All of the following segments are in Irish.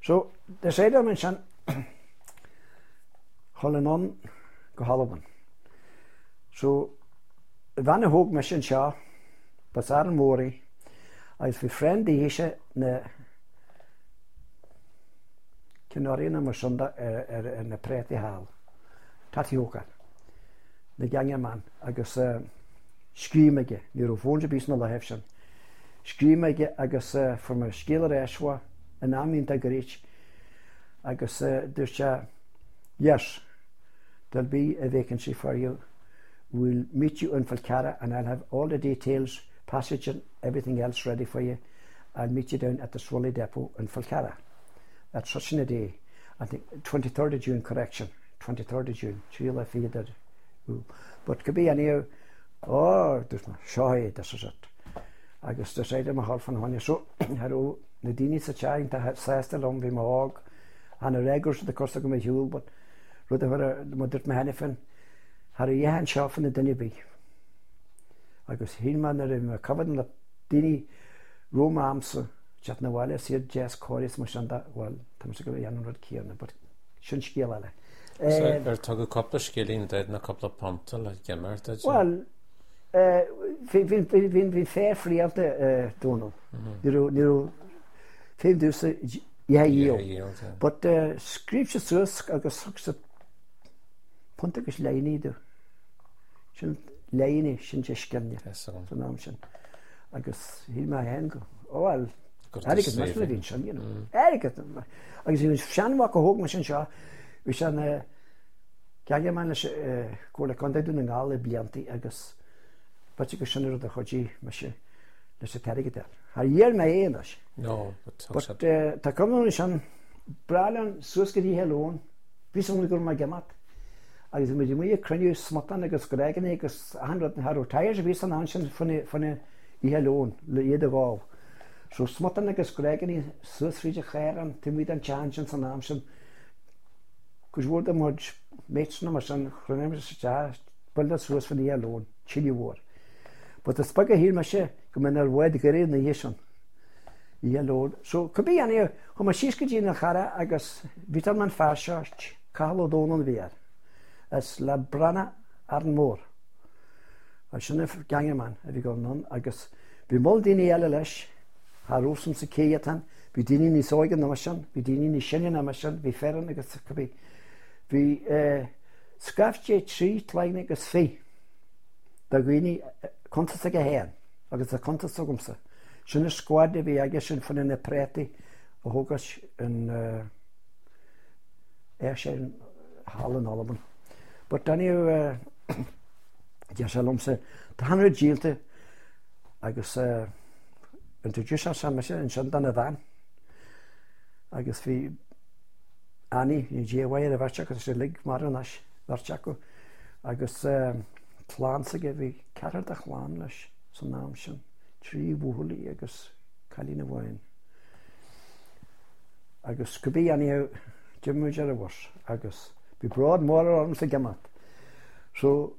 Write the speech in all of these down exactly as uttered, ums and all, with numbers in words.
So, de sé man sin cholan go Halloween. So, van a hoog me sin seo, bas ar an móri, agus fi friend í híse na cynorína mar sunda ar, ar, ar na préti hál. Tati hócar. Na gange man, agus uh, scrímeige, ní ro fónse bís na lehef sin. Scrímeige agus uh, from a scélar eiswa, an amín a grích, agus uh, dus ja, yes, there'll be a vacancy for you. We'll meet you in Falcara and I'll have all the details, passage and everything else ready for you. I'll meet you down at the Swolly Depot in Falcara. That's such a day. I think twenty-third of June, correction. twenty-third of June. She'll have figured. But could be any, oh, there's no shy, this is it. I guess the side of my half and honey. So, hello, Nadini Sachin to have says the long be my hog, and a regulars the cost of my hule, but whatever the mother manifin, had a yan shop in the dinny be. I guess he man in a covered in the Dini romance, chat na wale, see jazz chorus, Mashanda, well, Thomas go yan hundred kierna, but shouldn't skill alle. So, er tog a couple of skilling dead and a couple of punter like Gemmer, did you? Well, uh, vi fair free of the Donald. Nero, Nero, fem dus, ja, yield. But scripture sus, I guess, sucks a puntish lainy do. Shin lainy, shin jishkanya. So now shin. I guess he my hand go. Oh, well, Eric is much living, shin, you know. Eric, I guess he was shan walk a hog machine shaw. We shan uh Galia man is uh call a contact doing all the blianti, I guess. But you can show the Hoji machine. Let's take it there. A year my English. No, but but uh ta come on shan Bralan Suskedi helon. Bis only go my gamat. I was with me cranium smatan agus Gregan agus one hundred and haro tires bis an ancient von von I helon le jede wall. So smatan agus Gregan Susrige Khairan to meet and change and an Cos wurde mod metsen maar san chronemes ja bulda sus van die alone chili war. But the spagga hier mashe kom en er word gered na yeshon. Yellow. So could be any ho ma shiske gin khara agus vitamin fashash Carlo Donan weer. As la brana arnmor. As shne gange man, have you gone on agus bi moldini elelesh harusum se keyatan bi dini ni soigen namashan bi dini ni shenen namashan bi feren agus could be Vi uh, skrafje tri kleine agus fi. Da gwini kontas ag hen. Agus a kontas ogumsa. Sinne squadde vi ageshin von en preti og hogas en uh, ershen hallen allem. But dan you uh, ja salomse the hundred gilte agus uh, introduce ourselves and shandan a van. Agus vi Annie, in J-Way, the Varchak, is a lig maranash, Varchako. Agus Tlansige, we carried the Hlanlash, so namshan, tree woolly, agus Kalina wine. Agus could be any Jim Mujer was, agus be broad more arms the gamat. So,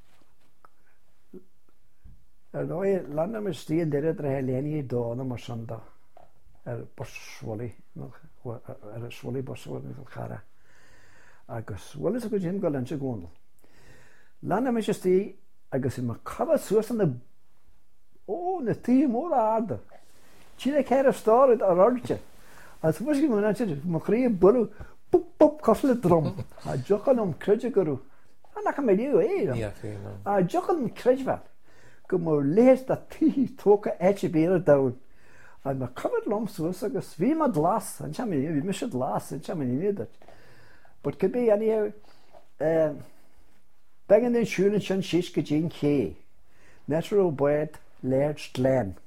although London is still there at the Heleni dawn or Sunda, er Boswally, er Swally Boswally in Cara. Agus, well, it's a good gym go lunch a gondel. London is just the, agus in my cover source on the, oh, the team more hard. Chile care of started or orchard. As was you when I said, Macri Buru, poop, poop, coffle drum. I joke on him, Credjaguru. And I can make you, eh? Yeah, I joke on Credjval. Come more less that tea talk a etchy beer down. And my covered lumps was agus we mad last, and chammy, we missed last, and chammy need it. But could be anyhow, uh, banging the insurance and shishka Jean K. Natural bred, large glen.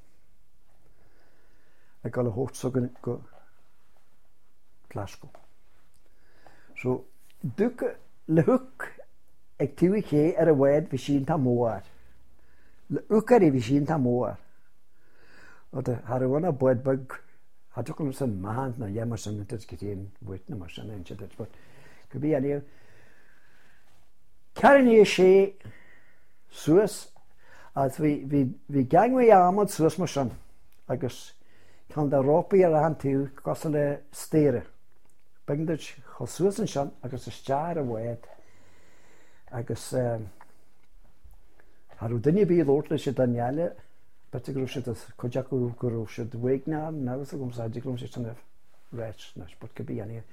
I got a hot sucking go Glasgow. So, Duke le hook, activity at a word, Vishin Tamoar. Le hookary Vishin Tamoar. Or the Harawana boyd bug. I took him some man, na Yamerson, that's getting with no machine and shit, but could be any. Carrying a she, Suis, as we we we gangway armored Suis machine. I guess can the rope around to Costle Stare. bingdid chosúas an sean agus is tear a bhid agus harú duine bí lót lei sé daile bet grú si chuideachú gurú si bhhéicná nagus a gom sáidirlumm sé sanna réit nas bud go bí aní.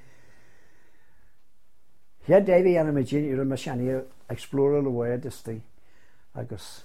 Head Davy anna mé dé ar me seaní explóra le bhid is tí agus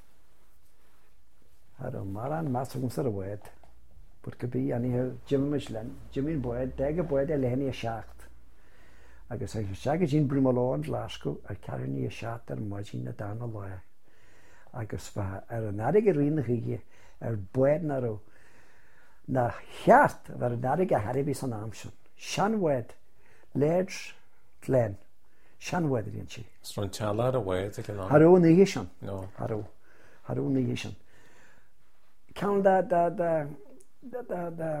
ar an mar an más gom sa a bhid. Bud go bí aní Jimmy Michelin, Jimmy bhid de go bhid a lehanní a seacht. Agus ag se go dín brúmáán Glasgow ar ceanní a seacht ar maidín na dána le. Agus ar an nadig a rionna chuige ar buid na ró na cheart bhar an nadig a haribí san amsin. Seanhid léir léin seanhid íon si. Srún teala a bhid ag an Harú na hé sin. No. Harú. Harú na hé sin. Ceann da da da da da da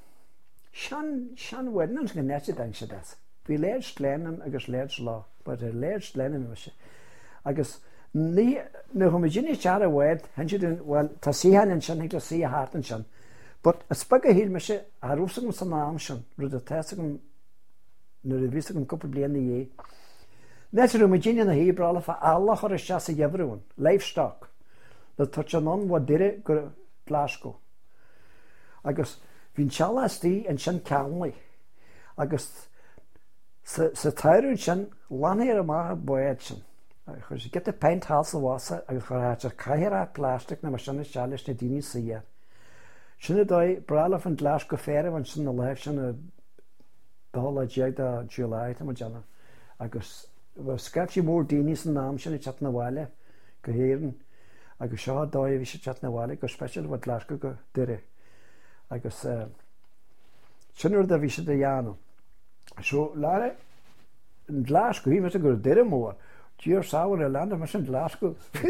sean seanhid ná go nete dain se das. Bhí léir léanam agus léir lá, bud ar léir léanam me se. Agus ní na chu Virginia tear a bhid hen si dún bhil tá síhan an sin ag sí a háart an sin. But a spag a hí me se a rúsagum san am sin rud a teisagum nuair a bhísagum cúpla bliana dhé. Néidir Virginia na híbrála fa alla chuir is seasa dhebrún, livestock, le tuit an an bhd dire gur Glasgow. Agus bhín sealas tí an sin ceanlaí agus sa tairún sin lánéir a maithe buid sin. Chir sé get a peint hása bhása agus chuir háte caiir a plástic na mar sinna sealis na daoine saoar. Sinna dóid brala fan Glasgow fér an sin na leibh sin a dóla déag a July tá deanna. Agus bh scaibh mór daoine san nám sin i teat na bhile go héann agus seo dóid bhí sé teat na bhile go speisial bh Glasgow go dire. Agus sinúir a bhí sé a dheanú. So lára an Glasgow hí me a gur dire mór. Díor sáhar a land mar sin Glasgow.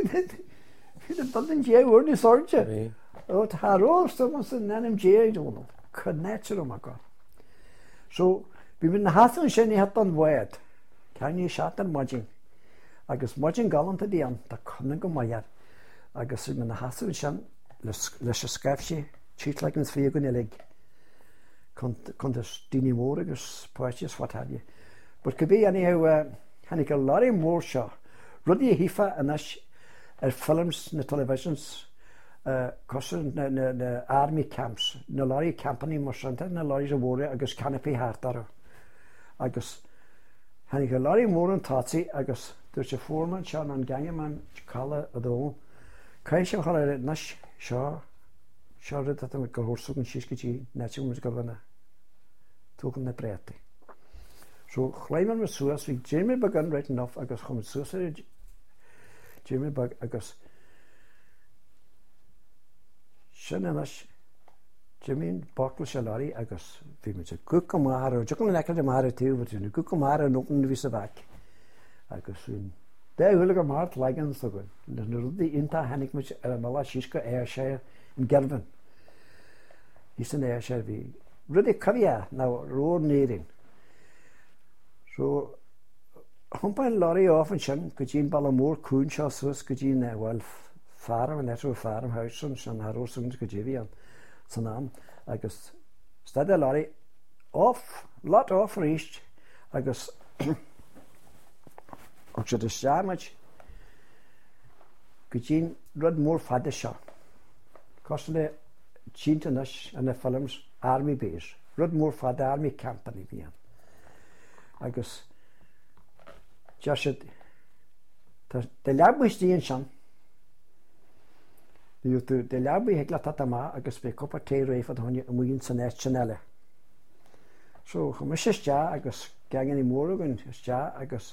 Hí an dul an déhúir ní sorte. ó tharrósta man san nanim déadúnal chu néitir am aá. So bhí min na hasan sin í hat an bhid cean í seaat an maidin agus maidin galanta díon tá chuna go maiar agus min na hasan sin leis a scaibhsí tíit le an fé go lig chun daoine mór agus poitíos fatáide. Bud go bhí aníh hanig go láirí mór seo rudí a hífa anas ar films na televisions Uh, cosir na, na, na army camps, na láirí campaní mar santa, na láirí a bhóra agus canopy háartar. Agus hanig go láirí mór an tátaí agus dúirt sé fórman seán an gangeman chala a dó. Cai sé choir nas seo seo rid a go hórsúgan síos gotí netí mu go bhna túgan na bréta. So chléimman mar suas bhí Jamie began right enough agus chum suas Jamie bag agus sin anas Jimín bakla se láirí agus bhí mu sé go go mar ó tugan le de mar tú bhúna go go mar an opna ví a bhac agus dé thula go mar legan so go na rudí inta hanig mu ar an mala síos go éir sé in Gelvan. Hí san éir sé bhí rudí cabhia ná rór néirin. So chumpáin láirí áfan sin go dtíon balla mór cún seo suas go dtíon bhfuil farm an etú farm hausan san harósún go déhíon san nám agus stad a láirí off lot off ríist agus og sé de seaid go dtíon rud mór fada seo. Cos le tíantanas an na films Army Base, rud mór fada Army Company bhíon. Agus de leabbuistíon sin de leabbu heagla tatama agus be coppa té réifad tháinig a muon san éit sinile. So chu mu sé ste agus gangan í mórgan ste agus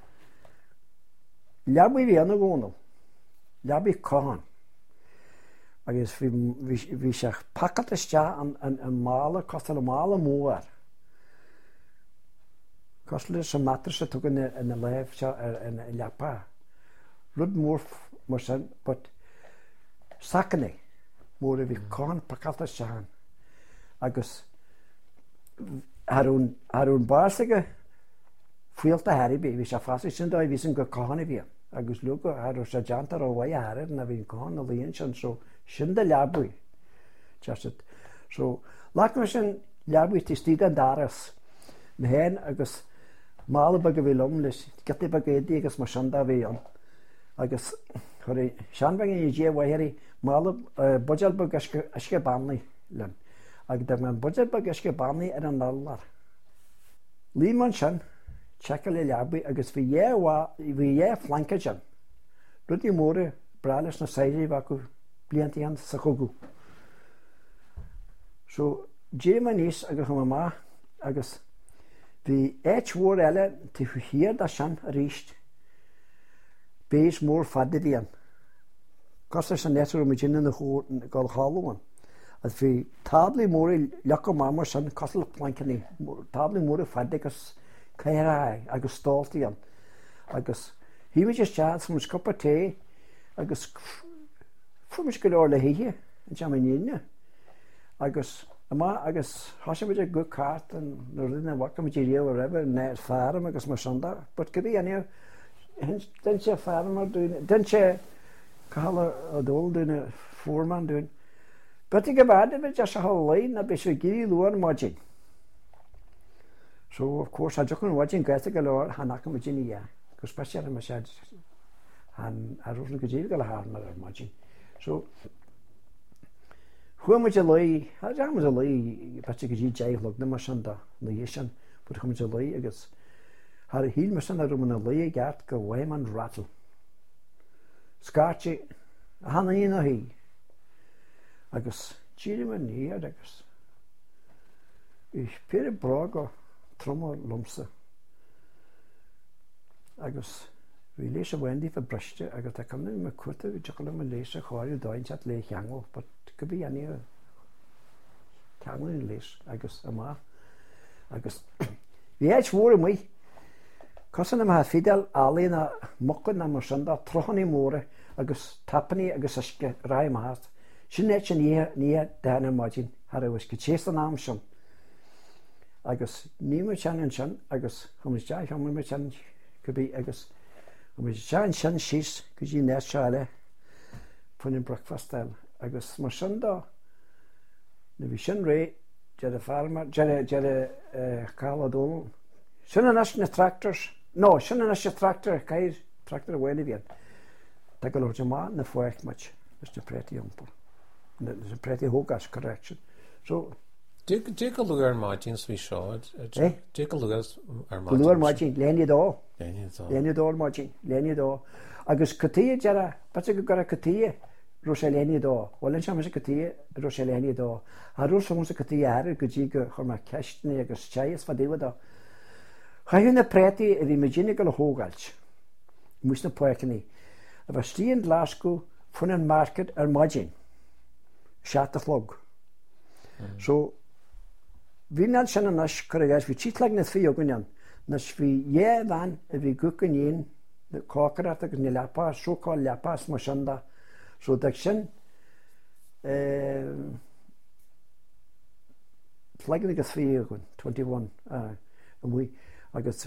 leabbu bhí anna gcónal, leabbu cáin agus bhí se pacat iste an mála costal a mála mór. Cos le sa matras a tugan in na léibh se ar in leapá. Rud mór mar sin, but sacanna mór a bhí cáin pacalta seán agus arún básaige fuilta Haribí bhí se fása sin dó bhí sin go cána bhíon agus lu go arú sé deantar ó bhaid air na bhíon cáin na líon sin so sin de leabbuí so lá mar sin leabbuí tí tíad an daras na hen agus mála bag a bhí lom leis gati bag édí agus mar sanda bhí an agus chuir seanbang í dé bhhéirí mála budal bag isce bannaí len agus de man budal bag isce bannaí ar an nallar. Lí man sin check le leabbaí agus bhí bhí é flanca sin. Rudí móra brales na saidí bh acu blianttí an sa chugu. So dé man níos agus chu má agus bhí éit mhór eile tí hiad a sin a ríist béis mór fada bhíon. Cos san netú me dine na gáil cháúin. As bhí tablaí móra lecha mámar san cosla plancaní tablaí móra fada agus cairáid agus stáiltaíon agus hí me just tead mu scopa té agus fumis go leir le hithe an te níine agus má agus thoisiid go cart an nó rinne bhacha dí réomh a raibh ne fearm agus mar sanda, bud go bhí aine den sé fearmar dúine den sé chala a dul dúine fórman dún. But go bhd bit just a lein na bis gí luúan mágin. So of course I just watching guys go leir hanach mu Virginia go speisial me sé han a rúna go dtíh go le há mar mágin. So Hu mu lei a mu lei pat go dí déhlog na mar sanda na dhé sin, bud chu mu lei agus har a híl mar san a rumna lei gart go bhhaim an rattle. Skáte a hanna í a hí agus tíri man ní agus is pe bra go tromma lomsa agus bhí lééis a bhaindí fa breiste agus tá cumna me cuata bhí te me lééis a cháirú dáin teat le cheangáil, but go bhí aní ceangail lééis agus amá agus bhí éit mhór mu cosan am ha fidal álíon a mocan na mar sanda trochaní móra agus tapaní agus isce ráimát sin éit sin ní déna máidin har bhs go tééis an am sin. Agus ní mar tean sin agus chumas deith chu mar tean go bhí agus chumas tean sin síos go dtí néis seile fan in breakfastáil agus mar sin dá na bhí sin ré de a farmar de cáladó sin an na tractors nó sin an sé tractor caiir tractor a bhhaile bhíon Tá go leir má na foiic muid is na prétaí iompar na prétaí hógas correction. So Dé go lugar máidín bhí seáid dé go lugas ar lugar máidín léine dó léine dó máidín léine dó agus cotíí deara bat go gur a cotíí ro sé léine dó bhil se me cotíí ro sé léine dó a rú sam sa cotíí air go dtí go chur mar ceistna agus teas fa déhadá. Chaún na prétaí a bhí medíine go le hógailt mus na poicení a bheit stíon Glasgow fun an market ar máidín seaach flog. So bhí an sin an nas chu gais bhí tíitleag na fí agunnean nas bhí dhé bhain a bhí gucan éon na cácarat agus na lepá soáil lepás mar sanda so de sin flegan agus fí agun twenty-one mu agus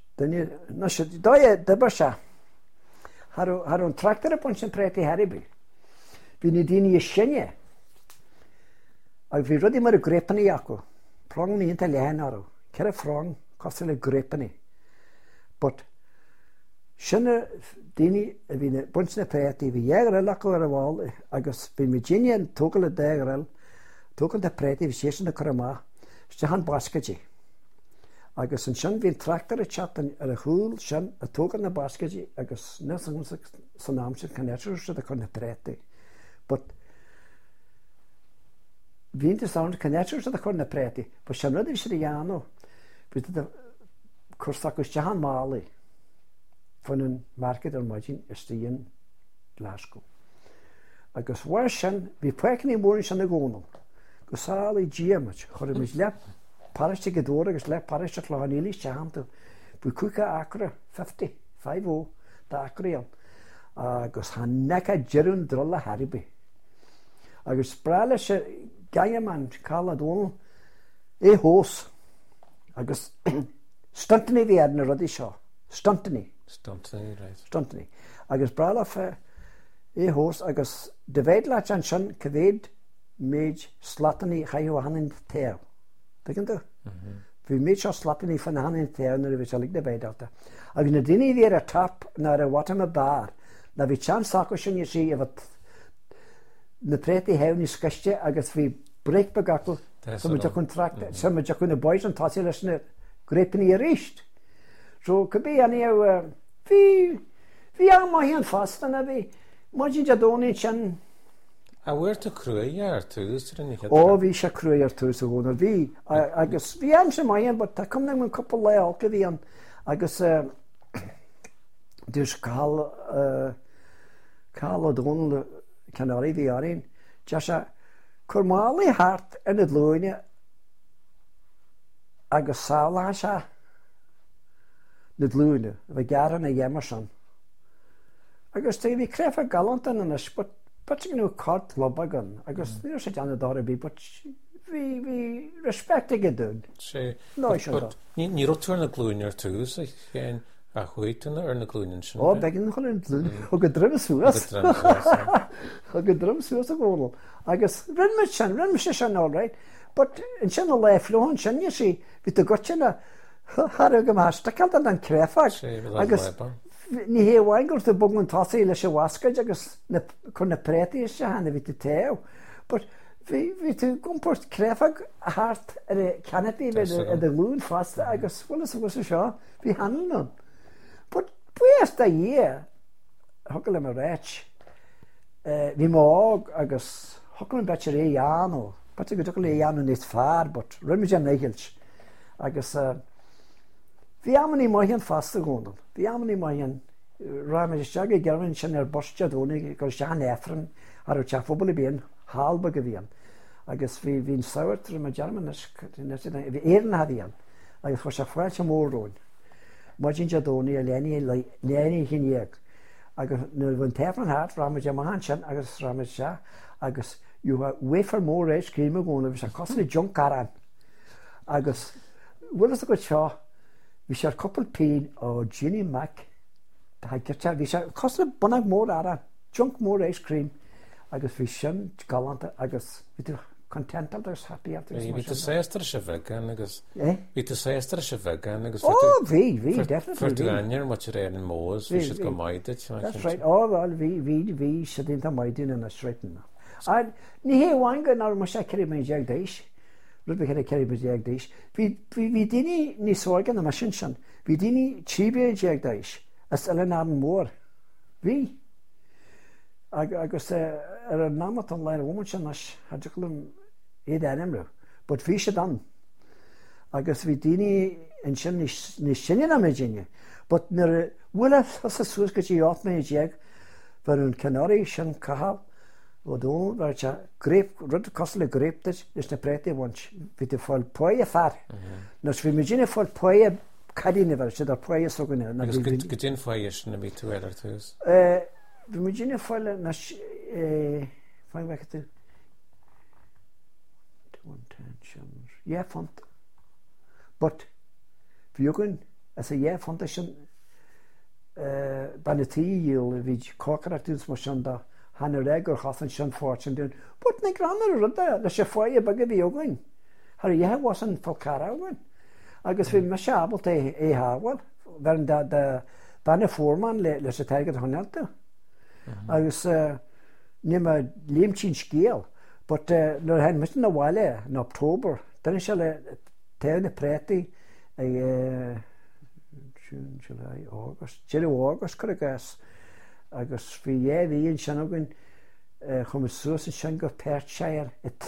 dá debar se Har an tractor a pon sin prétaí Haribí. Bhí na daine sinne ag bhí rudí mar a grépaní acu prong níonnta lehan áú ce a frong cos le grépaní. But sinna daine a bhí na bunsna prétaí bhí dhéag le acu ar a bháil agus bhí Virginia an tógal le déag tógan de prétaí bhí sé sin na chumá ste han bascatí. Agus an sin bhíon tractor a chatan ar a chúil sin a tógan na bascatí agus ne san ná sin canéú se a chun na prétaí. But Bhínta sound canéú a chun na prétaí, ba sem ruidir sé dhéanú bu chusa go tehan málaí fan an market ar maidin istíon Glasgow. Agus bhhair sin bhí poicení mórin sin na gcónal go sálaí díamat chur mis le pariste go dóra agus le pariste chlánílí tehananta bu cuacha acra fifty five ó dá acraíon agus há necha dearún drola Haribí. Agus spráile se gaine man cáladón é hós agus stuntaní bhí na rudí seo stuntaní stuntaní agus brála fe é hós agus de bhéad le an sin go bhéad méid slataní chaú hanan téh Dygyn dwi. Fi mi tro slatin i ffynnan yn tewn yr ywys alig na beid alta. Ac yn y dyn i ddi'r y tap na'r y wat am y bar, na fi chan saco sy'n i si efo na preti hewn i sgystia agos fi brec bagacl so mae jacwn tract so mae jacwn y boes yn tasi lys na grepyn i erisht. So cybi anni yw fi fi am o hi'n ffast yna fi mae jyn jadoni chan. A wyr ty crwy ar tŵs? O, fi eisiau crwy ar tŵs o hwnnw fi. Agos fi am sy'n mae yn, but ta cwm na'n cwpl le olca fi an. Agos dwi'n cael cael o dwn canori fi arin. Jasa cwrmali hart yn y dlwyni agos sawl a sa y dlwyni. Fe gar yn y emerson. Agos ti fi cref a galant yn yna, but But you know, cod lobag yn, agos mm. Ni'n sy'n dod o bi, but fi, fi respect ag ydyn. No, eisiau dod. Ni rotw ar na glwy'n ar tŵs, a chwyt yn ar na glwy'n yn sy'n? O, begyn yn chwilio'n glwy'n, o gydrym y sŵas. O gydrym y sŵas o gwnnw. Agos, rhan mae sy'n, rhan mae sy'n all right, but yn sy'n o le fflwyn, sy'n ni si, fi dy gotcha na, harwg yma, sta cael dan dan creffag. Agos, ni he wain gwrth y bwng yn tosi leis y wasgad agos cwn y preti eisiau hanna fi ty tew. But fi ty gwmpwrs creffag hart ar y canopy fe y lŵn ffast agos wel ys ywys ysio fi hanna nhw'n. But pwy es da ie hogl am y rech fi môg agos hogl yn bach ar ei ian o bat ag ydwch ei ian o'n eith ffar but rhaid mi jan neigilch agos fi am yn ei mohian ffast o gwnnw. Fi am yn ei mohian rhaid mae'n siag ei gerfyn sy'n ar bostio dwni gael sian effryn ar y cha phobl i bi'n hal byg y fi am. Agos fi fi'n sawr trwy mae jarman fi eirn haddi am. Agos fos a ffwael sy'n môr rwy'n. Mae jyn jadoni a leni hyn ieg. Agos nyr fy'n tefn hart rhaid mae'n jaman sy'n agos rhaid mae'n sia. Agos yw ha wefer môr eich crym o gwnnw fi sy'n cosyn i junk aran. Agos wylus o gwyd sio fi eisiau'r cwpl pyn o Ginny Mac. Da hai gyrta, fi eisiau cosyn y bynnag môr aran. Junk môr ice cream. Agos fi eisiau'n galant, agos fi dwi'n content agos happy after this. Fi dy seistr eisiau vegan, agos... Eh? Fi dy seistr eisiau vegan, agos... O, fi, fi, definitely. Fyr dwi'n anir mwch yr ein yn môs, fi eisiau go moedyd. That's right. O, wel, fi, fi, fi eisiau dyn ta moedyn yn ysreit yna. A ni he wain gan nawr mwysau ceri mewn jeg deis. Rwy'n bych ceri mewn jeg deis. Fi dyn ni sorg yn y masyn sy'n. Fi dyn ni chibio jeg deis. Ys ylen ar yn môr. Fi. Agos yr namat o'n lain o womyn sy'n as hadwch lym eid enem rhyw. But fi eisiau dan. Agos fi dyn ni yn sy'n ni sy'n yna mewn gynnu. But nyr wylaf os y sŵs gyda i oth mewn jeg fyr yn cynori sy'n cahal. O dwi'n fel cha grep, rydw cosl y grep dys, ys na preti wans. Fi dy ffol pwy y ffar. Nos fi mynd yn ffol pwy y cadi ni fel, sydd o'r pwy y sog yna. Agos gydyn pwy ys na fi tywed ar tŵs? Fi mynd yn ffol na... Ffa'n fach ydw? Ie, ffont. But, fi yw'n, as a ie, ffont ysyn... Ban y tŷ yw, fi cocar ar dyn smwysyn da. Han yr eg o'r chos yn sy'n ffort sy'n dyn. Bwt na gran ar y rydda, na sy'n ffoi y byg y fi ogwyn. Har ie was yn ffolcara ogwyn. Agos fi mysio abl te e hawel. Fe'n da, da, ban y ffwrman le, le sy'n tergyd hwnnw alta. Agos, ni ma lim chi'n sgiel. But, nyr hen mysyn na wale, yn October. Dyn sy'n le, tewn y preti, ei, June, July, August. Jiri August, cwrdd gas. Agos fi ie fi yn sy'n ogyn chwm y sŵs yn sy'n gof Perthshire it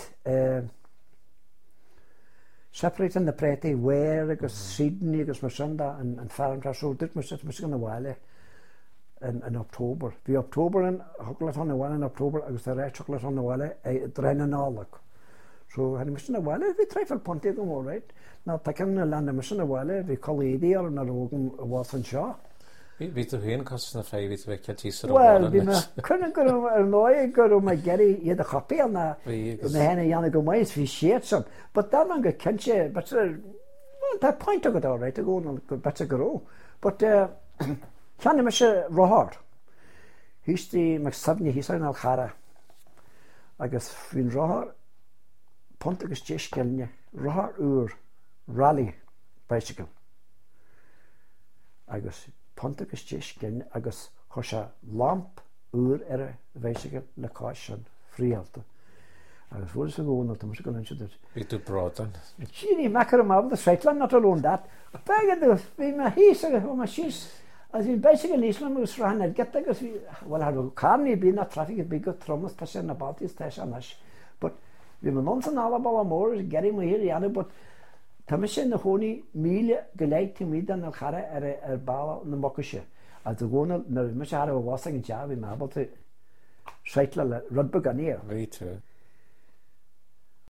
separate yn y preti wer agos Sydney agos mae sy'n da yn ffarm tras o dyd mae sy'n gyn y wale yn October fi October yn hoglet hon y wale yn October agos da rech hoglet hon y wale dren yn olag so hynny mae sy'n y wale fi treif al pontig yn môr reit na ta cyn y land mae sy'n y wale fi coledi ar yn ar ogyn y wath yn sio. Fi dy hyn cos yna ffai fi dy fecca tisar o Wel, fi ma cyn yn gyrw ar noi gyrw mae geri i dy chopi yna yna hen i anna gymwys fi siet son but da ma'n gyd cyntio but da point o gyda reit o gwrn bet o gyrw but llan yma sy'n rohor hys di mae safni hys ar yn alchara agos fi'n rohor pont agos jes gelnia Rahar úr rally bicycle. Agus pontagus tíis gin agus chuise lamp úr ar a bicycle le cáis an fríalta. Agus bhfuil sa gúna, tá musa go linn sidir. Bhí tú brodan. Tíní mecar am abda Sreitlan not alone that. Begad bhí me hís agus bhí me sís. As bhí bicycle níoslam agus rahan ar get agus bhí, well, har carní bí na traffic bí go tromas tá sé na Baltís tá sé anas. But bhí me non san alabal amór, geri mu hir iannu, but tá me sé na hóní míle goleid tí mídan al chara ar ar bala na mocushe. A do gúna, na me sé har a wasang in jab, bhí me abalta Sreitla le rudbog an ear. Bhí tú.